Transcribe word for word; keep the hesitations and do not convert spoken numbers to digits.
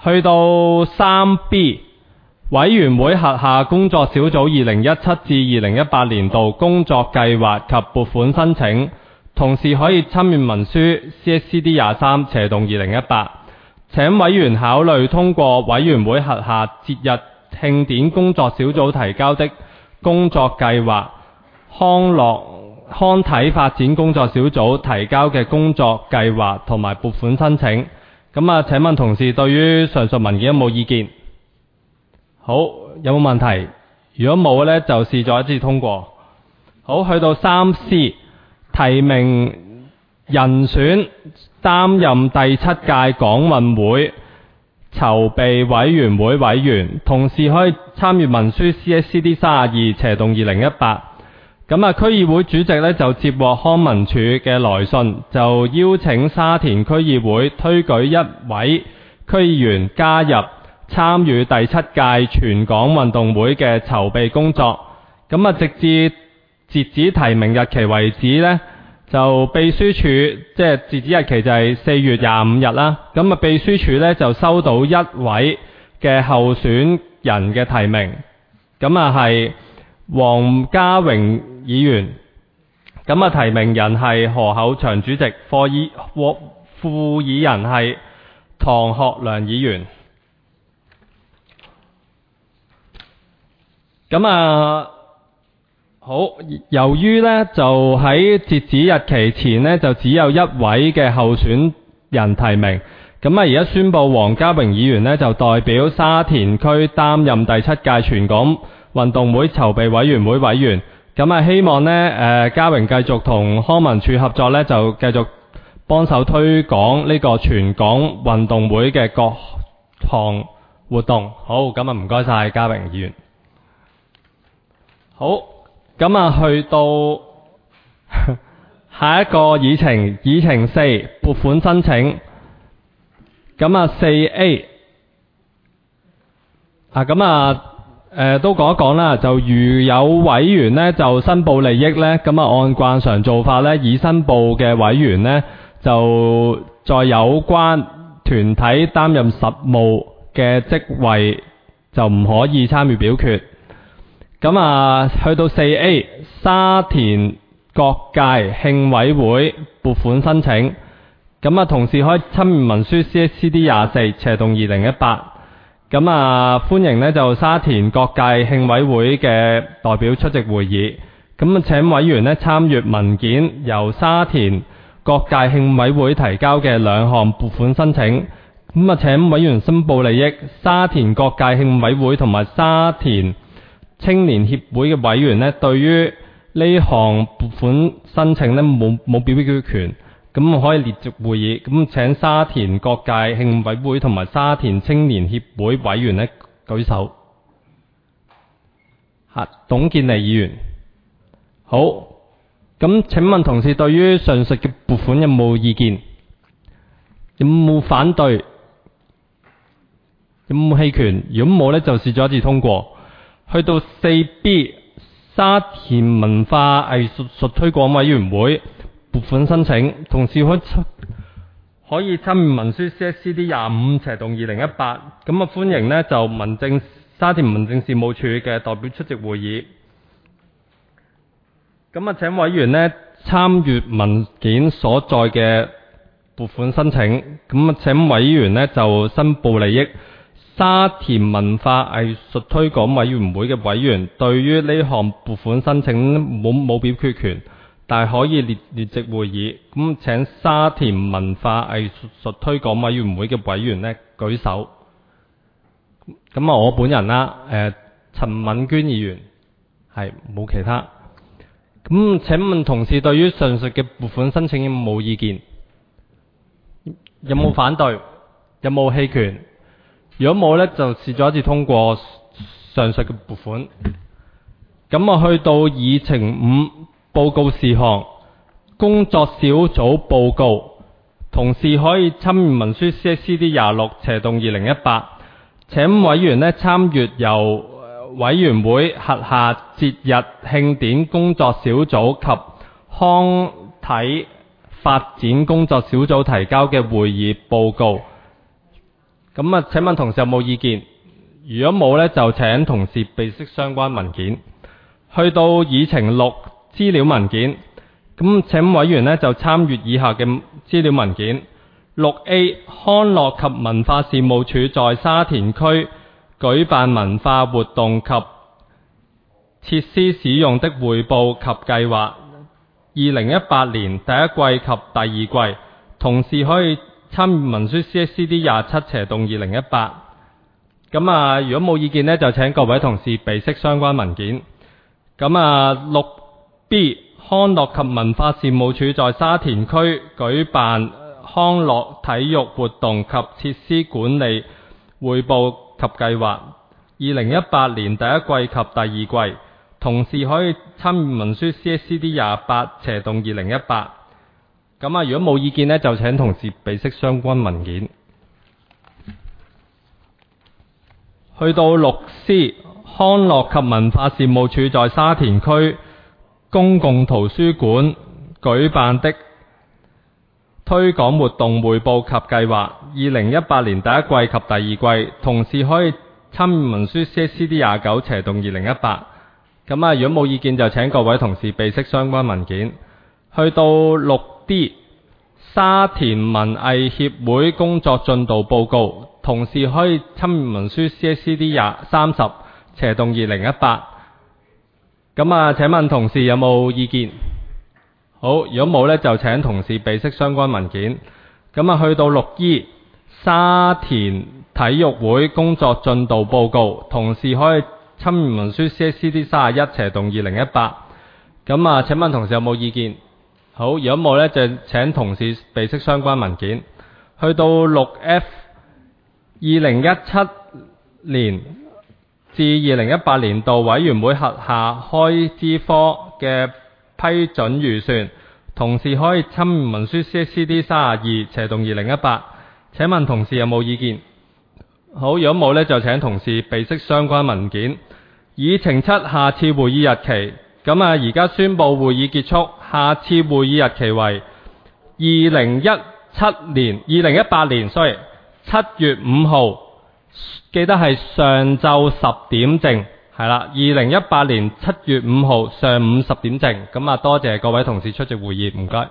去到三 B 委員會轄下工作小組二零一七至二零一八年度工作計劃及撥款申請，同時可以參閱文書 C S C D 廿三斜動二零一八，請委員考慮通過委員會轄下節日慶典工作小組提交的工作計劃、康樂康體發展工作小組提交嘅工作計劃同埋撥款申請。咁啊，請問同事對於上述文件有冇意見？好，有冇問題？如果冇呢，就視作一致通過。好，去到三 C 提名人選擔任第七屆港運會籌備委員會委員，同時可以參閱文書 C S C D 三十二斜動二零一八。咁啊，區議會主席呢就接獲康文署嘅來信，就邀請沙田區議會推舉一位區議員加入參與第七屆全港運動會嘅籌備工作。咁啊，直至截止提名日期為止呢，就秘書處即係截止日期就係四月廿五日啦。咁啊，秘書處呢就收到一位嘅候選人嘅提名，咁啊係黃家榮議員。咁啊，提名人係何厚祥主席，副議副議人係唐學良議員。咁啊，好，由於呢就喺截止日期前呢，就只有一位嘅候選人提名，咁啊而家宣布黃家榮議員呢就代表沙田區擔任第七屆全港運動會籌備委員會委員。咁啊，希望呢誒家榮繼續同康文署合作呢，就繼續幫手推廣呢個全港運動會嘅各項活動。好，咁啊唔該晒家榮議員。好，咁啊去到下一個議程，議程四撥款申請。咁啊四 A 啊，咁啊誒都講一講啦。就如有委員呢就申報利益呢，咁啊按慣常做法呢，已申報嘅委員呢，就在有關團體擔任實務嘅職位就唔可以參與表決。咁啊，去到四 A 沙田各界慶委會撥款申請，咁啊同時可以參閱文書 C S C D 廿四斜動二零一八。咁啊歡迎呢就沙田各界慶委會嘅代表出席會議。咁啊請委員呢參閱文件，由沙田各界慶委會提交嘅兩項撥款申請。咁啊請委員申報利益，沙田各界慶委會同埋沙田青年協會嘅委員呢，對於呢項撥款申請呢冇冇表決權，咁可以列席會議。咁請沙田各界慶委會同埋沙田青年協會委員呢舉手。嚇，董建妮議員。好，咁請問同事對於上述嘅撥款有冇意見？有冇反對？有冇棄權？如果冇呢，就視咗一致通過。去到四 B 沙田文化藝術術推廣委員會撥款申請，同時可以可以參閱文書 C S C D 廿五斜動二零一八。咁啊歡迎呢就民政沙田民政事務處嘅代表出席會議。咁啊請委員呢參閱文件所在嘅撥款申請。咁啊請委員呢就申報利益。沙田文化藝術推廣委員會嘅委員對於呢項撥款申請冇冇表決權，但係可以列列席會議。咁請沙田文化藝術推廣委員會嘅委員呢舉手。咁啊我本人啦，誒、呃、陳敏娟議員係冇其他。咁請問同事對於上述嘅撥款申請有冇意見？有冇反對？有冇棄權？如果冇呢，就視咗一致通過上述嘅撥款。咁我去到議程五報告事項工作小組報告，同時可以參閱文書 C S C D 廿六斜動二零一八。請委員呢參閱由委員會轄下節日慶典工作小組及康體發展工作小組提交嘅會議報告。 咁啊，請問同事有冇意見？如果冇呢，就請同事備悉相關文件。去到議程六資料文件，咁請委員呢就參閱以下嘅資料文件。六 A 康樂及文化事務署在沙田區舉辦文化活動及設施使用的匯報及計劃，二零一八年第一季及第二季，同事可以參閱文書 C S C D 廿七斜動二零一八。咁啊，如果冇意見呢，就請各位同事備悉相關文件。咁啊，六 B 康樂及文化事務署在沙田區舉辦康樂體育活動及設施管理匯報及計劃，二零一八年第一季及第二季，同事可以參閱文書 C S C D 廿八斜動二零一八。咁啊，如果冇意見呢，就請同事備悉相關文件。去到六 C 康樂及文化事務署在沙田區公共圖書館舉辦的推廣活動匯報及計劃，二零一八年第一季及第二季，同事可以參閱文書 C S C D 廿九斜動二零一八。咁啊，如果冇意見就請各位同事備悉相關文件。去到六 D 沙田文藝協會工作進度報告，同事可以參閱文書 C S C D 廿三十斜動二零一八。咁啊，請問同事有冇意見？好，如果冇呢，就請同事備悉相關文件。咁啊，去到六 E 沙田體育會工作進度報告，同事可以參閱文書 C S C D 三十一斜動二零一八。咁啊，請問同事有冇意見？好，如果冇呢，就請同事備悉相關文件。去到六 F 二零一七年至二零一八年度委員會轄下開支科嘅批准預算，同事可以參閱文書 C S C D 三十二斜動二零一八。請問同事有冇意見？好，如果冇呢，就請同事備悉相關文件。議程七下次會議日期，咁啊，而家宣布會議結束。下次會議日期為二零一七年二零一八年 sorry 七月五號，記得係上晝十點正，係啦，二零一八年七月五號上午十點正。咁啊，多謝各位同事出席會議，唔該。